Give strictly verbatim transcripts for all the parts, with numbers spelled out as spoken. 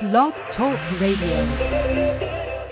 Blog Talk Radio.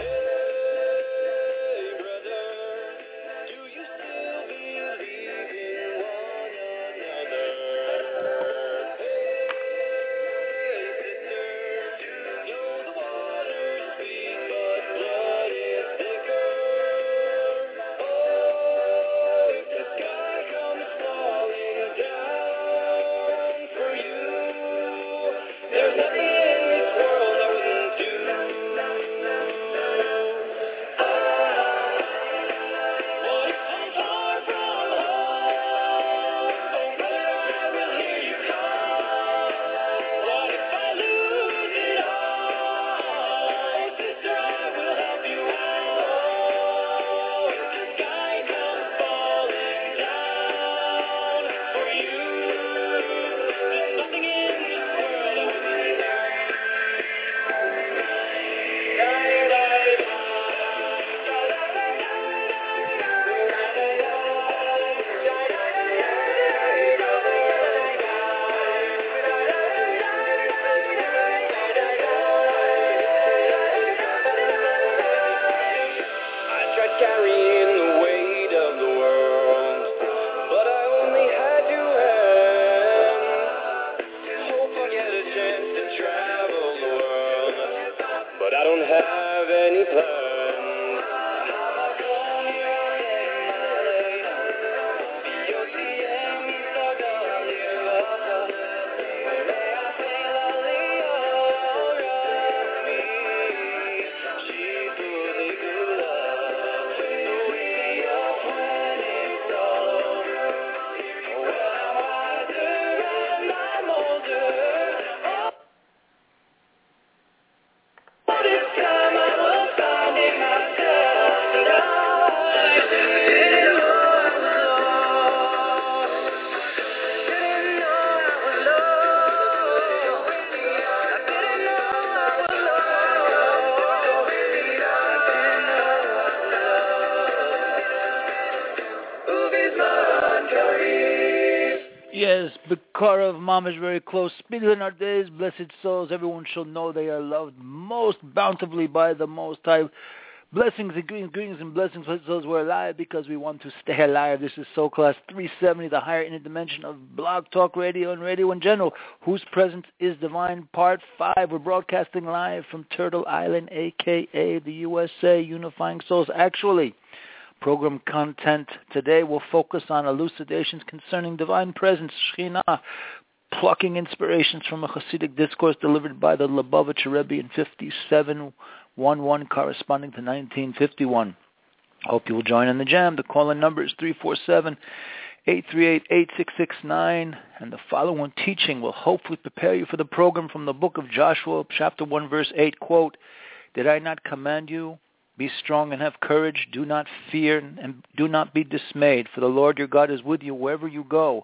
Of Mom is very close. Speedily in our days, blessed souls, everyone shall know they are loved most bountifully by the Most High. Blessings and greetings, greetings and blessings, blessed souls. We're alive because we want to stay alive. This is Soul Class three seventy, the higher inner dimension of Blog Talk Radio and radio in general, whose presence is divine. Part five. We're broadcasting live from Turtle Island, a k a the U S A, unifying souls. Actually, program content today will focus on elucidations concerning divine presence, Shekhinah, plucking inspirations from a Hasidic discourse delivered by the Lubavitcher Rebbe in fifty-seven eleven, corresponding to nineteen fifty-one. Hope you will join in the jam. The call-in number is three four seven, eight three eight, eight six six nine, and the following teaching will hopefully prepare you for the program from the book of Joshua, chapter one, verse eight, quote, "Did I not command you? Be strong and have courage. Do not fear and do not be dismayed, for the Lord your God is with you wherever you go."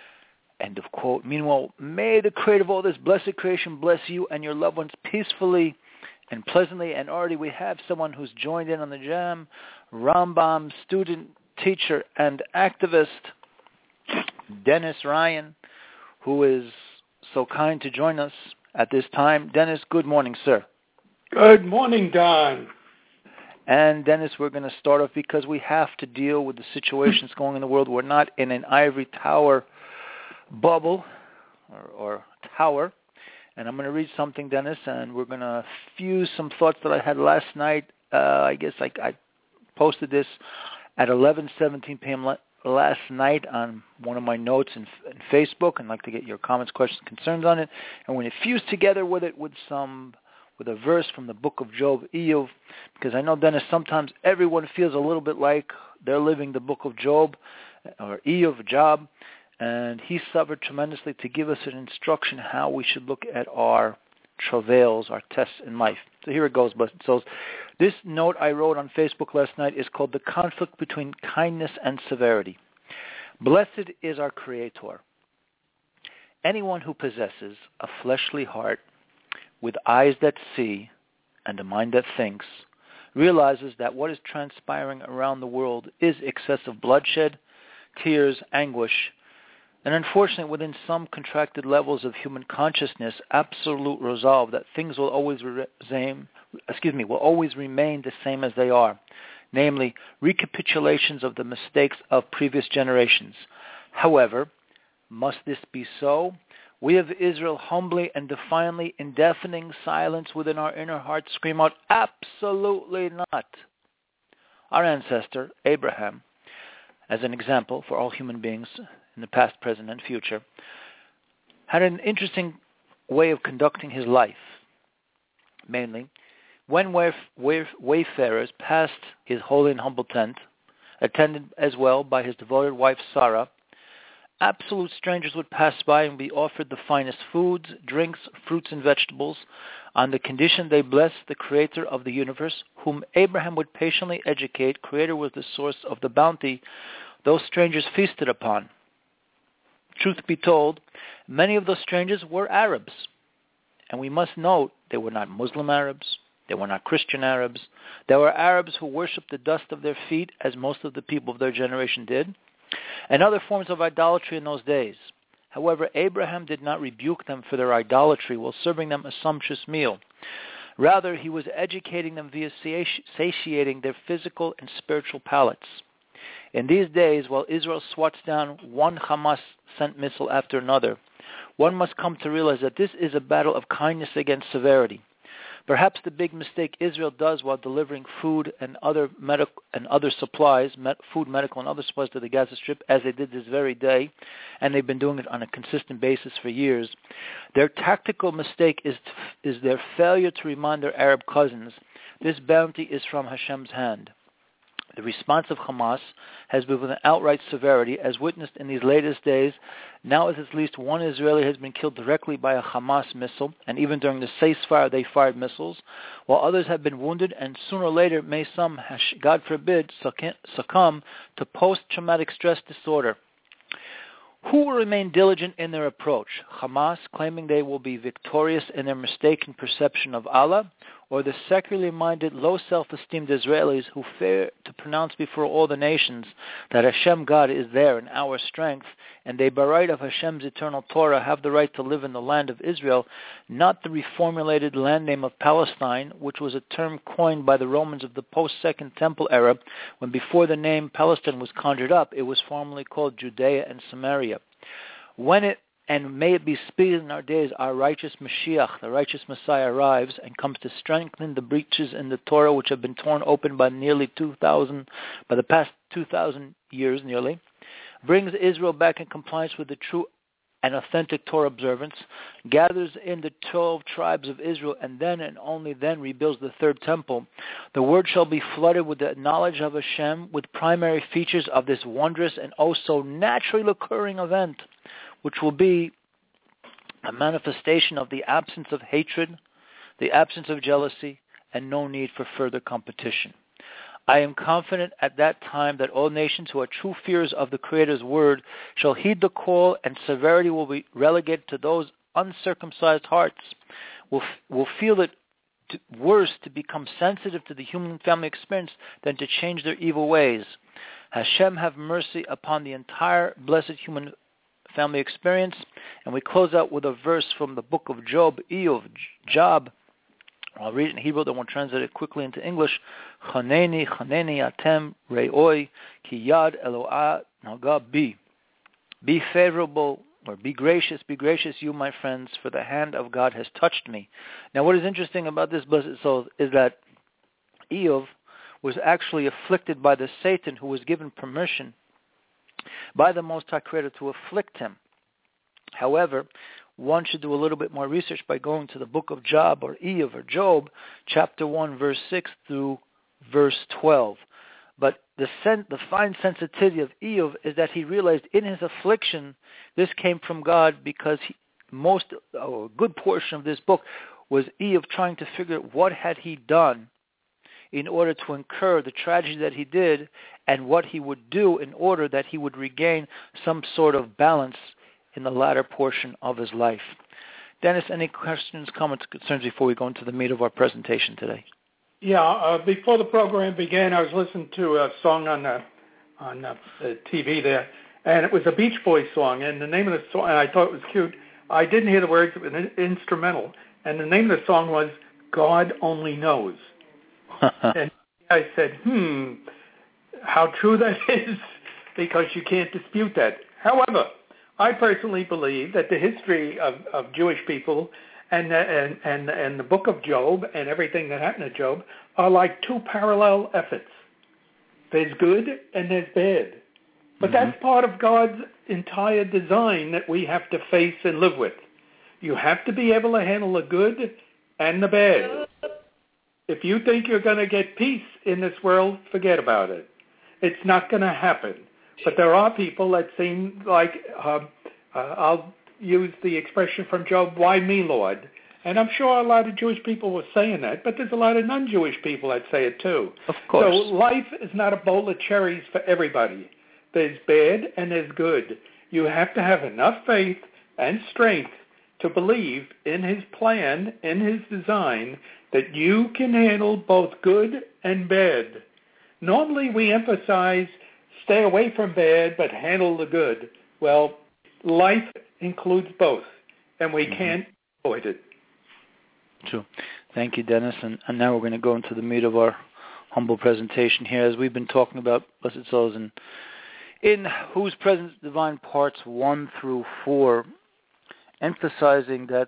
End of quote. Meanwhile, may the creator of all this blessed creation bless you and your loved ones peacefully and pleasantly. And already we have someone who's joined in on the jam, Rambam student, teacher, and activist, Dennis Ryan, who is so kind to join us at this time. Dennis, good morning, sir. Good morning, Don. And Dennis, we're going to start off because we have to deal with the situations going in the world. We're not in an ivory tower bubble or, or tower. And I'm going to read something, Dennis, and we're going to fuse some thoughts that I had last night. Uh, I guess I, I posted this at eleven seventeen p.m. last night on one of my notes in, in Facebook. I'd like to get your comments, questions, concerns on it. And we're going to fuse together with it with some... with a verse from the book of Job, Eov, because I know, Dennis, sometimes everyone feels a little bit like they're living the book of Job, or Eov, Job, and he suffered tremendously to give us an instruction how we should look at our travails, our tests in life. So here it goes, blessed souls. This note I wrote on Facebook last night is called The Conflict Between Kindness and Severity. Blessed is our Creator. Anyone who possesses a fleshly heart with eyes that see and a mind that thinks, realizes that what is transpiring around the world is excessive bloodshed, tears, anguish, And unfortunately, within some contracted levels of human consciousness, absolute resolve that things will always re- same, excuse me, will always remain the same as they are, namely recapitulations of the mistakes of previous generations. However, must this be so? We of Israel humbly and defiantly, in deafening silence within our inner hearts, scream out, absolutely not. Our ancestor, Abraham, as an example for all human beings in the past, present, and future, had an interesting way of conducting his life. Mainly, when wayf- wayf- wayfarers passed his holy and humble tent, attended as well by his devoted wife Sarah, absolute strangers would pass by and be offered the finest foods, drinks, fruits, and vegetables, on the condition they blessed the Creator of the universe, whom Abraham would patiently educate. Creator was the source of the bounty those strangers feasted upon. Truth be told, many of those strangers were Arabs, and we must note they were not Muslim Arabs, they were not Christian Arabs. They were Arabs who worshipped the dust of their feet, as most of the people of their generation did, and other forms of idolatry in those days. However, Abraham did not rebuke them for their idolatry while serving them a sumptuous meal. Rather, he was educating them via satiating their physical and spiritual palates. In these days, while Israel swats down one Hamas-sent missile after another, one must come to realize that this is a battle of kindness against severity. Perhaps the big mistake Israel does while delivering food and other medical and other supplies, met, food, medical, and other supplies to the Gaza Strip, as they did this very day, and they've been doing it on a consistent basis for years, their tactical mistake is to, is their failure to remind their Arab cousins this bounty is from Hashem's hand. The response of Hamas has been with an outright severity, as witnessed in these latest days, now as at least one Israeli has been killed directly by a Hamas missile, and even during the ceasefire they fired missiles, while others have been wounded, and sooner or later may some, God forbid, succumb to post-traumatic stress disorder. Who will remain diligent in their approach? Hamas, claiming they will be victorious in their mistaken perception of Allah, or the secularly minded, low self-esteemed Israelis who fear to pronounce before all the nations that Hashem God is there in our strength, and they, by right of Hashem's eternal Torah, have the right to live in the land of Israel, not the reformulated land name of Palestine, which was a term coined by the Romans of the post-Second Temple era, when before the name Palestine was conjured up, it was formerly called Judea and Samaria. When it And may it be speeded in our days, our righteous Mashiach, the righteous Messiah, arrives and comes to strengthen the breaches in the Torah which have been torn open by nearly two thousand, by the past two thousand years nearly, brings Israel back in compliance with the true and authentic Torah observance, gathers in the twelve tribes of Israel, and then and only then rebuilds the third temple. The word shall be flooded with the knowledge of Hashem, with primary features of this wondrous and oh so naturally occurring event, which will be a manifestation of the absence of hatred, the absence of jealousy, and no need for further competition. I am confident at that time that all nations who are true fearers of the Creator's word shall heed the call, and severity will be relegated to those uncircumcised hearts, will, will feel it to, worse to become sensitive to the human family experience than to change their evil ways. Hashem have mercy upon the entire blessed human family experience. And we close out with a verse from the book of Job, Eov, Job. I'll read it in Hebrew, then we'll translate it quickly into English. Chaneni, chaneni atem re'oi ki yad Eloah naga bi. Be favorable, or be gracious, be gracious you, my friends, for the hand of God has touched me. Now what is interesting about this blessed soul is that Eov was actually afflicted by the Satan who was given permission by the Most High Creator to afflict him. However, one should do a little bit more research by going to the book of Job, or Eov, or Job, chapter one, verse six through verse twelve. But the sen- the fine sensitivity of Eov is that he realized in his affliction, this came from God, because he, most, or a good portion of this book was Eov trying to figure out what had he done in order to incur the tragedy that he did, and what he would do in order that he would regain some sort of balance in the latter portion of his life. Dennis, any questions, comments, concerns before we go into the meat of our presentation today? Yeah, uh, before the program began, I was listening to a song on the, on the, the T V there, and it was a Beach Boys song, and the name of the song, and I thought it was cute. I didn't hear the words, it was an instrumental, and the name of the song was God Only Knows. And I said, hmm, how true that is, because you can't dispute that. However, I personally believe that the history of, of Jewish people and the, and, and, and the book of Job and everything that happened to Job are like two parallel efforts. There's good and there's bad. But mm-hmm. that's part of God's entire design that we have to face and live with. You have to be able to handle the good and the bad. If you think you're going to get peace in this world, forget about it. It's not going to happen. But there are people that seem like, uh, uh, I'll use the expression from Job, why me, Lord? And I'm sure a lot of Jewish people were saying that, but there's a lot of non-Jewish people that say it too. Of course. So life is not a bowl of cherries for everybody. There's bad and there's good. You have to have enough faith and strength to believe in his plan, in his design, that you can handle both good and bad. Normally we emphasize stay away from bad but handle the good. Well, life includes both, and we mm-hmm. can't avoid it. True. Thank you, Dennis. And, and now we're going to go into the meat of our humble presentation here, as we've been talking about Blessed Souls and in Whose Presence Divine Parts one through four, emphasizing that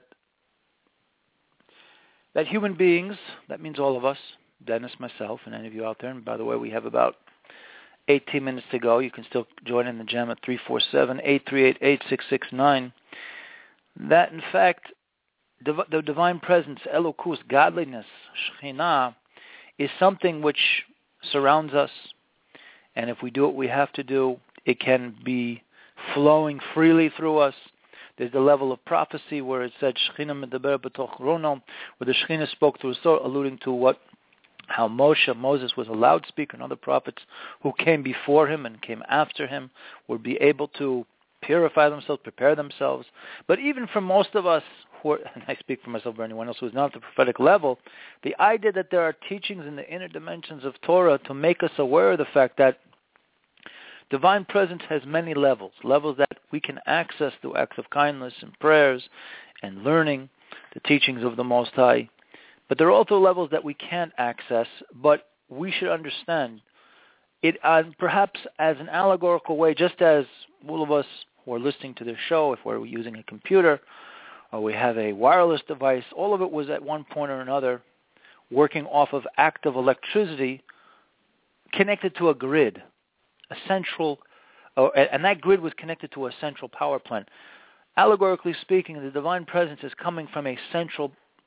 that human beings, that means all of us, Dennis, myself, and any of you out there, and by the way, we have about eighteen minutes to go. You can still join in the jam at three four seven, eight three eight, eight six six nine. That, in fact, div- the divine presence, Elokus, godliness, Shekhinah, is something which surrounds us. And if we do what we have to do, it can be flowing freely through us. There's the level of prophecy where it said, Shekhinah medaber b'toch rono, where the Shekhinah spoke through a sword, alluding to what, how Moshe, Moses was a loudspeaker, and other prophets who came before him and came after him would be able to purify themselves, prepare themselves. But even for most of us, who are, and I speak for myself or anyone else who is not at the prophetic level, the idea that there are teachings in the inner dimensions of Torah to make us aware of the fact that divine presence has many levels, levels that we can access through acts of kindness and prayers and learning the teachings of the Most High. But there are also levels that we can't access, but we should understand it uh, perhaps as an allegorical way, just as all of us who are listening to this show, if we're using a computer or we have a wireless device, all of it was at one point or another working off of active electricity connected to a grid. A central, uh, and that grid was connected to a central power plant. Allegorically speaking, the divine presence is coming from a central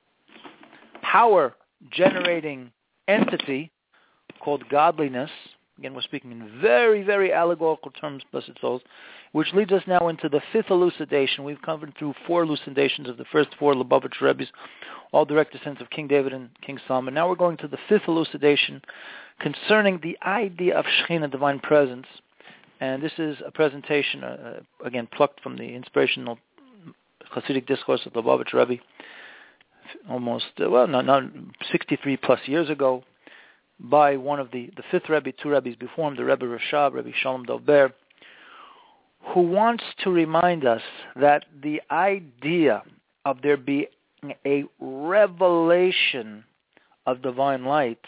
power-generating entity called godliness. Again, we're speaking in very, very allegorical terms, blessed souls, which leads us now into the fifth elucidation. We've covered through four elucidations of the first four Lubavitch Rebbe's, all direct descendants of King David and King Solomon. Now we're going to the fifth elucidation concerning the idea of Shekhinah, divine presence. And this is a presentation, uh, again, plucked from the inspirational Hasidic discourse of Lubavitch Rebbe, almost, uh, well, no, no, sixty-three plus years ago, by one of the, the fifth Rebbe, two Rebbes before him, the Rebbe Rashab, Rebbe Shalom Dov Ber, who wants to remind us that the idea of there being a revelation of divine light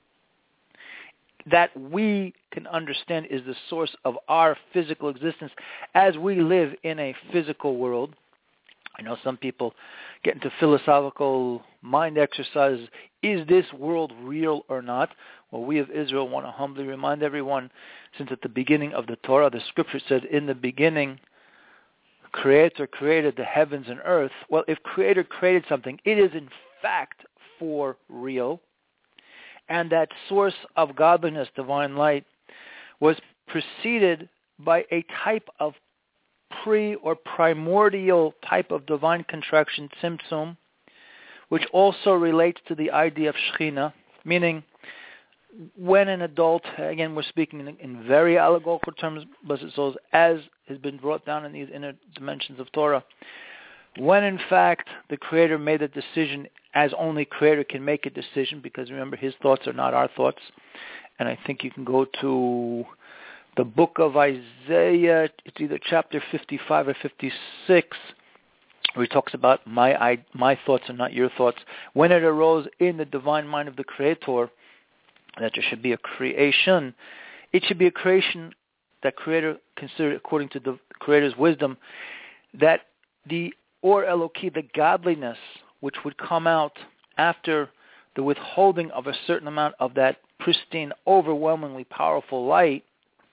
that we can understand is the source of our physical existence as we live in a physical world. I know some people get into philosophical mind exercises. Is this world real or not? Well, we of Israel want to humbly remind everyone, since at the beginning of the Torah, the scripture said, in the beginning, Creator created the heavens and earth. Well, if Creator created something, it is in fact for real. And that source of godliness, divine light, was preceded by a type of pre- or primordial type of divine contraction, tzimtzum, which also relates to the idea of Shekhinah, meaning when an adult, again we're speaking in, in very allegorical terms, blessed souls, as has been brought down in these inner dimensions of Torah, when in fact the Creator made a decision as only Creator can make a decision, because remember, His thoughts are not our thoughts. And I think you can go to the book of Isaiah, it's either chapter fifty-five or fifty-six, where he talks about my I, my thoughts are not your thoughts. When it arose in the divine mind of the Creator that there should be a creation, it should be a creation that Creator considered according to the Creator's wisdom, that the Or Eloki, the godliness, which would come out after the withholding of a certain amount of that pristine, overwhelmingly powerful light,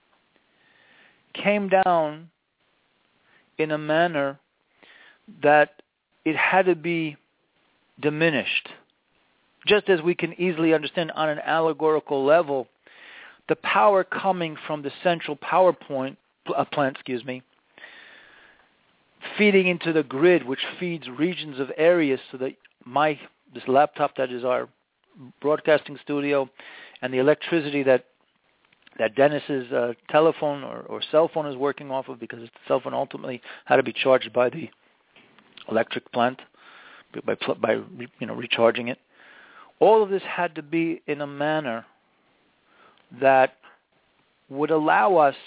came down in a manner that it had to be diminished. Just as we can easily understand on an allegorical level, the power coming from the central power point, uh, plant, excuse me, feeding into the grid, which feeds regions of areas, so that my this laptop that is our broadcasting studio, and the electricity that that Dennis's uh, telephone or, or cell phone is working off of, because the cell phone ultimately had to be charged by the electric plant by by you know recharging it. All of this had to be in a manner that would allow us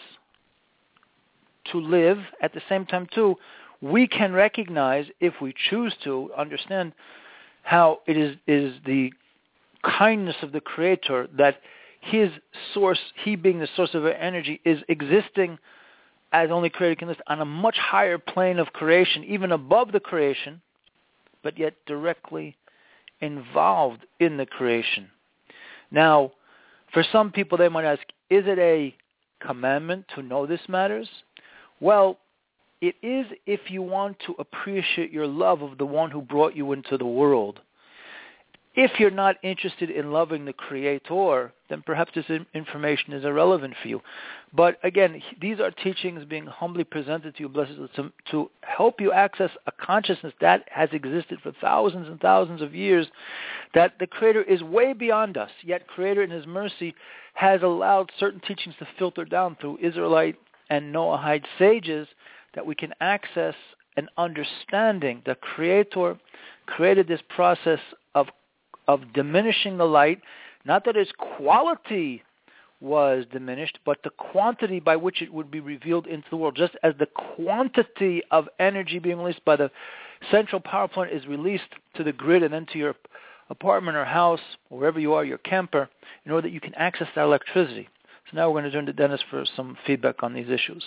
to live. At the same time, too, we can recognize, if we choose to, understand how it is is the kindness of the Creator that His source, He being the source of our energy, is existing as only Creator can list on a much higher plane of creation, even above the creation, but yet directly involved in the creation. Now, for some people, they might ask, is it a commandment to know this matters? Well, it is if you want to appreciate your love of the one who brought you into the world. If you're not interested in loving the Creator, then perhaps this information is irrelevant for you. But again, these are teachings being humbly presented to you, blessed, to, to help you access a consciousness that has existed for thousands and thousands of years, that the Creator is way beyond us, yet Creator in His mercy has allowed certain teachings to filter down through Israelite and Noahide sages, that we can access an understanding that Creator created this process of of diminishing the light, not that its quality was diminished, but the quantity by which it would be revealed into the world. Just as the quantity of energy being released by the central power plant is released to the grid and then to your apartment or house, or wherever you are, your camper, in order that you can access that electricity. So now we're going to turn to Dennis for some feedback on these issues.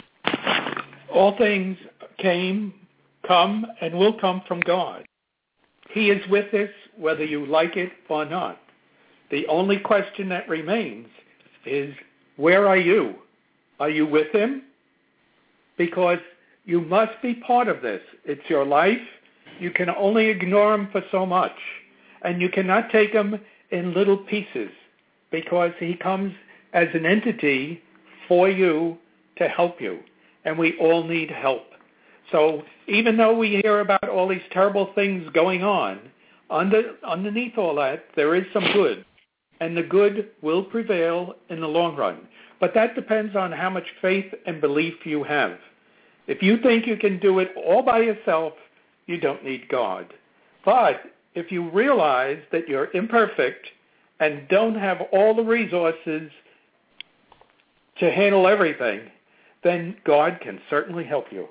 All things came, come, and will come from God. He is with us whether you like it or not. The only question that remains is, where are you? Are you with Him? Because you must be part of this. It's your life. You can only ignore Him for so much. And you cannot take Him in little pieces, because He comes as an entity for you to help you. And we all need help. So even though we hear about all these terrible things going on, under, underneath all that, there is some good. And the good will prevail in the long run. But that depends on how much faith and belief you have. If you think you can do it all by yourself, you don't need God. But if you realize that you're imperfect and don't have all the resources to handle everything, then God can certainly help you.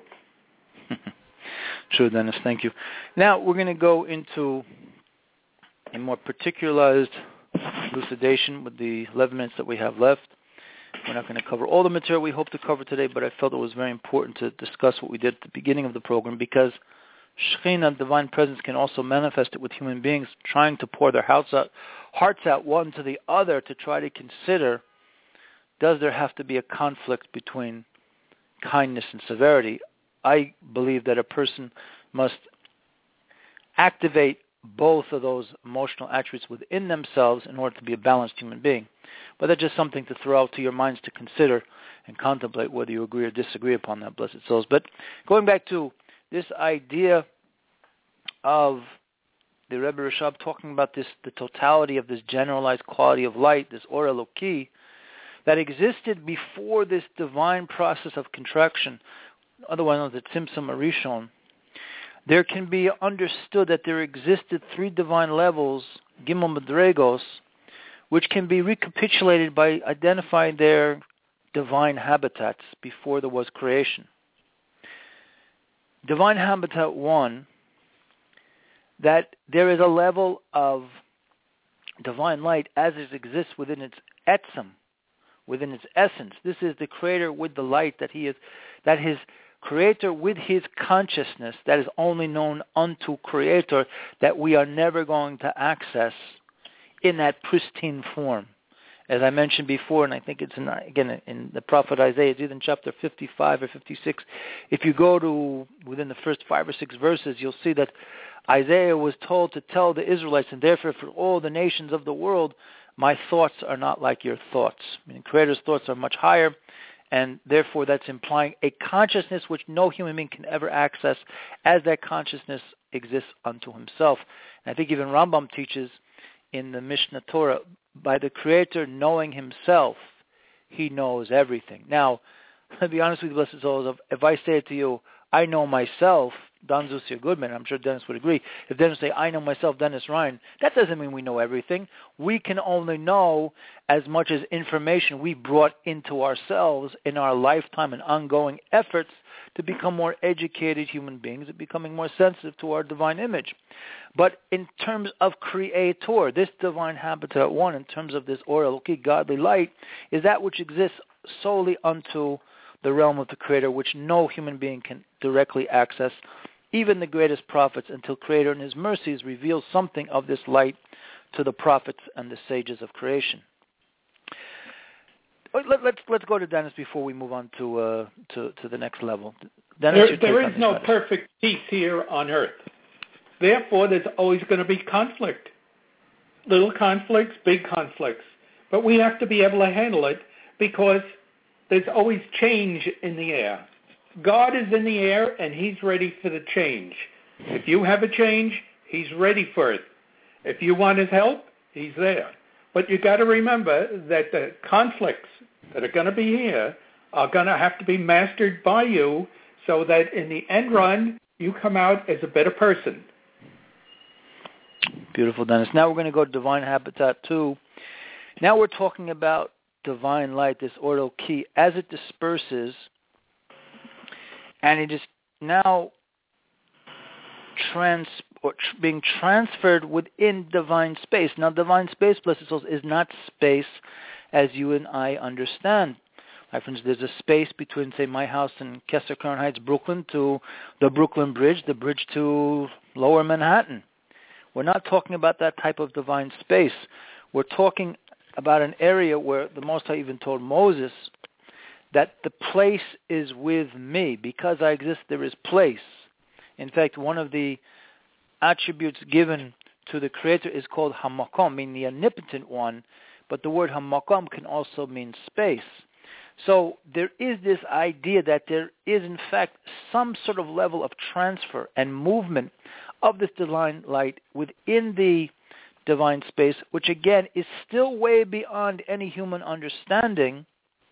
Sure, Dennis, thank you. Now we're going to go into a more particularized elucidation with the eleven minutes that we have left. We're not going to cover all the material we hope to cover today, but I felt it was very important to discuss what we did at the beginning of the program, because Shekhinah, divine presence, can also manifest it with human beings trying to pour their hearts out, hearts out one to the other to try to consider, does there have to be a conflict between kindness and severity? I believe that a person must activate both of those emotional attributes within themselves in order to be a balanced human being. But that's just something to throw out to your minds to consider and contemplate whether you agree or disagree upon that, blessed souls. But going back to this idea of the Rebbe Rashab talking about this, the totality of this generalized quality of light, this Or Eloki, that existed before this divine process of contraction, otherwise known as the Tzimtzum Arishon, there can be understood that there existed three divine levels, Gimel Madregos, which can be recapitulated by identifying their divine habitats before there was creation. Divine habitat one, that there is a level of divine light as it exists within its etzem, within its essence. This is the creator with the light that he is, that his creator with his consciousness that is only known unto creator, that we are never going to access in that pristine form. As I mentioned before, and I think it's in, again in the prophet Isaiah, it's either in chapter fifty-five or fifty-six. If you go to within the first five or six verses, you'll see that Isaiah was told to tell the Israelites, and therefore for all the nations of the world, my thoughts are not like your thoughts. I mean, Creator's thoughts are much higher, and therefore that's implying a consciousness which no human being can ever access, as that consciousness exists unto himself. And I think even Rambam teaches in the Mishnah Torah, by the Creator knowing himself, he knows everything. Now, to be honest with you, blessed souls, if I say to you, I know myself, Don Zusia Goodman, I'm sure Dennis would agree, if Dennis say, I know myself, Dennis Ryan, that doesn't mean we know everything. We can only know as much as information we brought into ourselves in our lifetime and ongoing efforts to become more educated human beings and becoming more sensitive to our divine image. But in terms of creator, this divine habitat one, in terms of this Or Eloki, godly light, is that which exists solely unto the realm of the Creator, which no human being can directly access, even the greatest prophets, until Creator in his mercies reveals something of this light to the prophets and the sages of creation. Let, let's let's go to Dennis before we move on to uh, to, to the next level. Dennis, there there is no matter. perfect peace here on earth. Therefore, there's always going to be conflict. Little conflicts, big conflicts. But we have to be able to handle it because there's always change in the air. God is in the air, and he's ready for the change. If you have a change, he's ready for it. If you want his help, he's there. But you got to remember that the conflicts that are going to be here are going to have to be mastered by you so that in the end run, you come out as a better person. Beautiful, Dennis. Now we're going to go to Divine Habitat two. Now we're talking about divine light, this Or Eloki, as it disperses, and it is now trans or tr- being transferred within divine space. Now, divine space, blessed souls, is not space as you and I understand. My friends, there's a space between, say, my house in Kessler Crown Heights, Brooklyn, to the Brooklyn Bridge, the bridge to Lower Manhattan. We're not talking about that type of divine space. We're talking about an area where the Most High even told Moses that the place is with me. Because I exist, there is place. In fact, one of the attributes given to the Creator is called Hamakom, meaning the omnipotent one, but the word Hamakom can also mean space. So there is this idea that there is, in fact, some sort of level of transfer and movement of this divine light within the divine space, which again is still way beyond any human understanding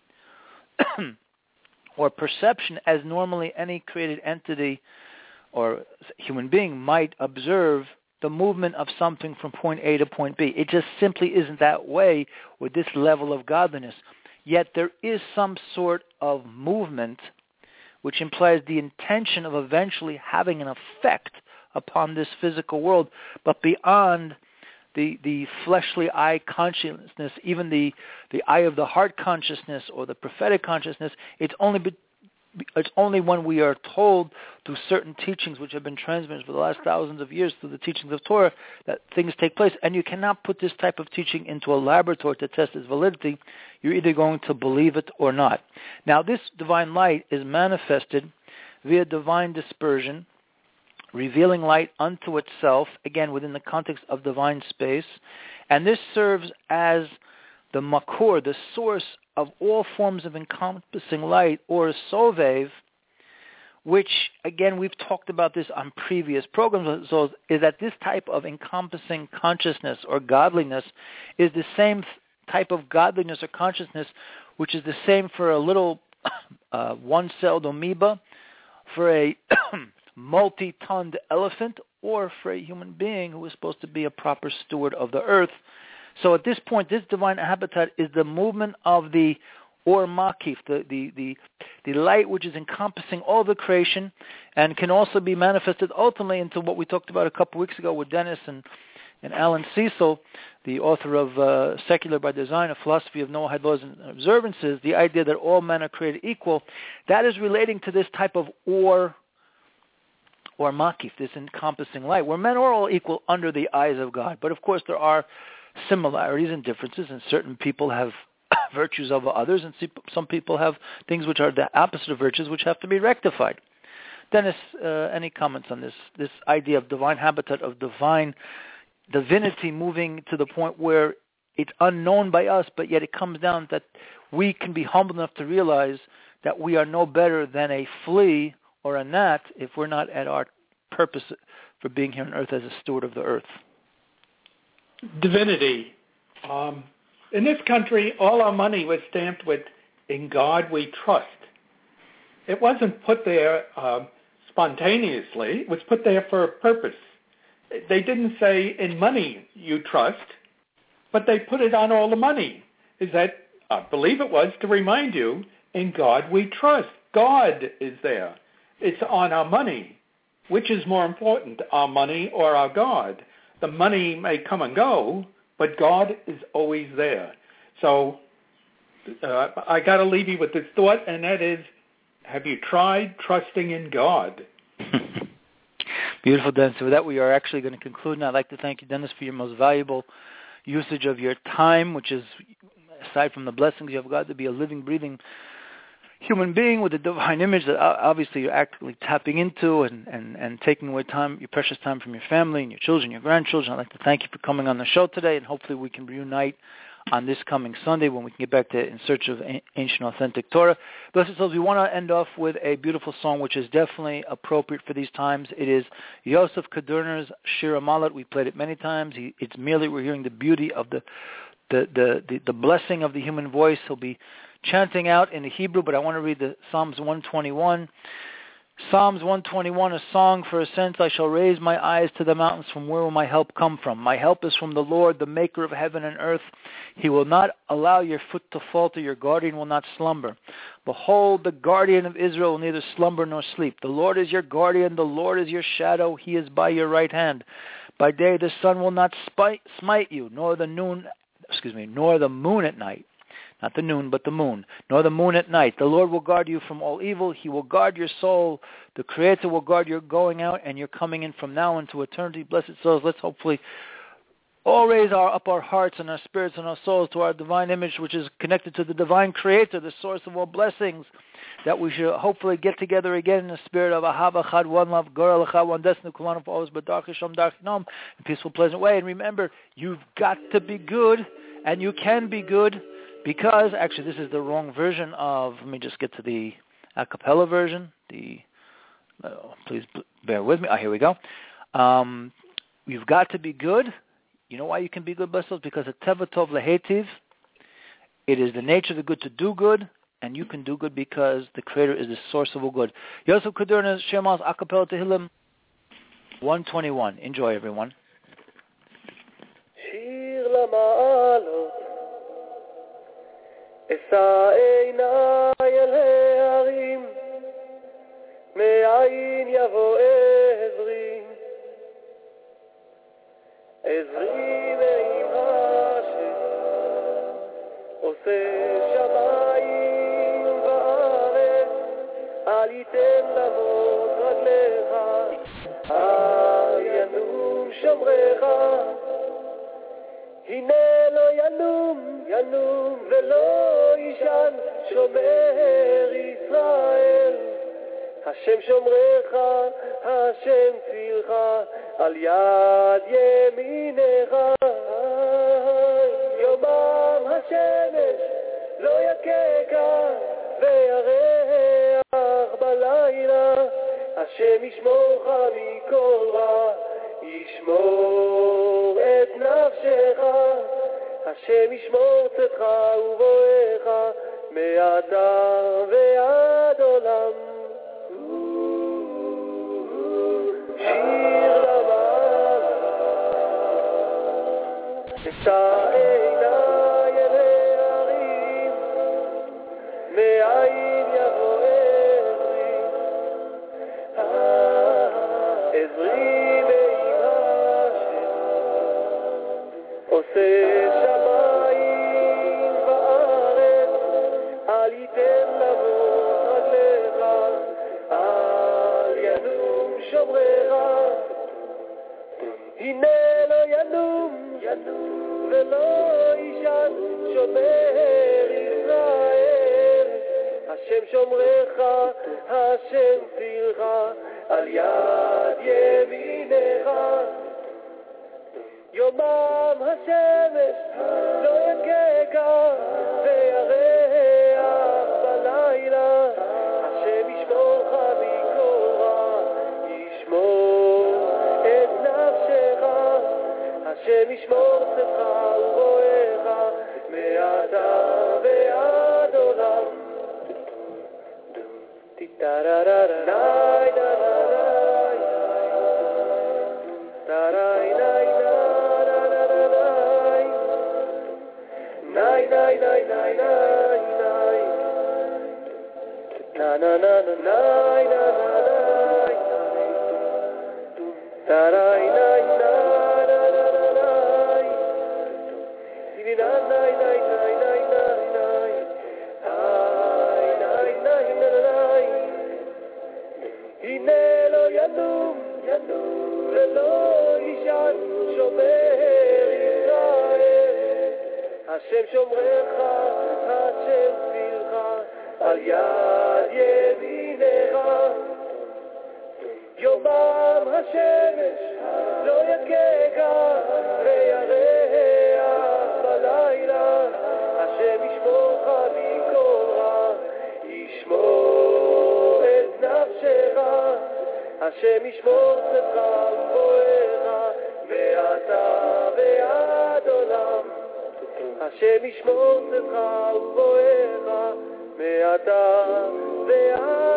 or perception, as normally any created entity or human being might observe the movement of something from point A to point B. It just simply isn't that way with this level of godliness. Yet there is some sort of movement which implies the intention of eventually having an effect upon this physical world, but beyond the the fleshly eye consciousness, even the, the eye of the heart consciousness or the prophetic consciousness, it's only be, it's only when we are told through certain teachings which have been transmitted for the last thousands of years through the teachings of Torah that things take place. And you cannot put this type of teaching into a laboratory to test its validity. You're either going to believe it or not. Now, this divine light is manifested via divine dispersion, revealing light unto itself, again, within the context of divine space. And this serves as the makor, the source of all forms of encompassing light, or sovev, which, again, we've talked about this on previous programs, so is that this type of encompassing consciousness or godliness is the same type of godliness or consciousness which is the same for a little uh, one-celled amoeba, for a multi-tonned elephant, or for a human being who is supposed to be a proper steward of the earth. So at this point, this divine habitat is the movement of the or makif, the, the, the, the light which is encompassing all the creation and can also be manifested ultimately into what we talked about a couple weeks ago with Dennis and, and Alan Cecil, the author of uh, Secular by Design, A Philosophy of Noahide Laws and Observances, the idea that all men are created equal. That is relating to this type of or or makif, this encompassing light, where men are all equal under the eyes of God. But of course there are similarities and differences, and certain people have virtues over others, and some people have things which are the opposite of virtues which have to be rectified. Dennis, uh, any comments on this, this idea of divine habitat, of divine divinity moving to the point where it's unknown by us, but yet it comes down that we can be humble enough to realize that we are no better than a flea or a gnat if we're not at our purpose for being here on earth as a steward of the earth. Divinity. Um, in this country, all our money was stamped with, "In God we trust." It wasn't put there uh, spontaneously. It was put there for a purpose. They didn't say, "In money you trust," but they put it on all the money. Is that, I believe it was, to remind you, in God we trust. God is there. It's on our money. Which is more important, our money or our God? The money may come and go, but God is always there. So uh, I got to leave you with this thought, and that is, have you tried trusting in God? Beautiful, Dennis. So with that, we are actually going to conclude, and I'd like to thank you, Dennis, for your most valuable usage of your time, which is, aside from the blessings you have got to be a living, breathing human being with a divine image that obviously you're actively tapping into and, and, and taking away time, your precious time from your family and your children, your grandchildren. I'd like to thank you for coming on the show today, and hopefully we can reunite on this coming Sunday when we can get back to In Search of Ancient Authentic Torah. Blessed souls, we want to end off with a beautiful song which is definitely appropriate for these times. It is Yosef Kadurner's Shir HaMalat. We played it many times. He, it's merely we're hearing the beauty of the the, the, the the blessing of the human voice. He'll be chanting out in the Hebrew, but I want to read the Psalms one twenty-one. Psalms one twenty-one, a song for ascent. I shall raise my eyes to the mountains. From where will my help come from? My help is from the Lord, the maker of heaven and earth. He will not allow your foot to falter. Your guardian will not slumber. Behold, the guardian of Israel will neither slumber nor sleep. The Lord is your guardian. The Lord is your shadow. He is by your right hand. By day the sun will not spite, smite you, nor the noon, excuse me, nor the moon at night. Not the noon, but the moon, nor the moon at night. The Lord will guard you from all evil. He will guard your soul. The Creator will guard your going out and your coming in from now into eternity. Blessed souls, let's hopefully all raise our, up our hearts and our spirits and our souls to our divine image, which is connected to the divine Creator, the source of all blessings, that we should hopefully get together again in the spirit of Ahava Chad, one love, Gora Lecha, one destiny, Kulanu for always, but Dark Hashem, Dark Nom, in a peaceful, pleasant way. And remember, you've got to be good, and you can be good. Because, actually, this is the wrong version of, let me just get to the a cappella version. The oh, please bear with me. Oh, here we go. Um, you've got to be good. You know why you can be good, blessed souls? Because a teva tov lehetiv, it is the nature of the good to do good, and you can do good because the Creator is the source of all good. Yosef Kadurner, Shirmas, a cappella Tehillim, one twenty-one. Enjoy, everyone. Shir lama'alot אשא עיניי אל ההרים, מאין יבוא עזרי, עזרי מעם השם, עושה שמיים וארץ, אל ייתן למות רגליך, אל ינום שומרך, הנה לא ינום, ינום ולא ישן, שומר ישראל. השם שומרך, השם צילך, על יד ימינך. יומם השמש לא יככה, וירח בלילה. השם ישמורך מכל רע, ישמור את נפשך. השם ישמור צאתך ובואך, מעתה ועד עולם. שיר למעלה, אשא עיניי אל ההרים, מאין יבוא עזרי, עזרי מעם השם, עושה שמיים וארץ, אל ייתן למות רגליך, אל ינום שומרך, הנה לא ינום ולא ישן שומר ישראל, השם שומרך, השם צילך, על יד ימינך, יומם השמש לא יככה וירח בלילה, השם ישמורך מכל רע, ישמור את נפשך, השם ישמור צאתך ובואך מעתה ועד עולם. טיטרררר ניי ניי ניי ניי ניי ניי ניי ניי ניי ניי na na na na na na tarai nai na na na na nai ni na nai nai nai nai nai ai nai nai na nai hine lo yanum yanum lo ishan shomer Israel, Hashem shomrecha, Hashem tzilcha, al yad yeminecha, יומם השמש לא יככה וירח בלילה, השם ישמורך מכל רע, ישמור את נפשך, השם ישמור צאתך ובואך מעתה ועד עולם, השם ישמור צאתך ובואך מעתה ועד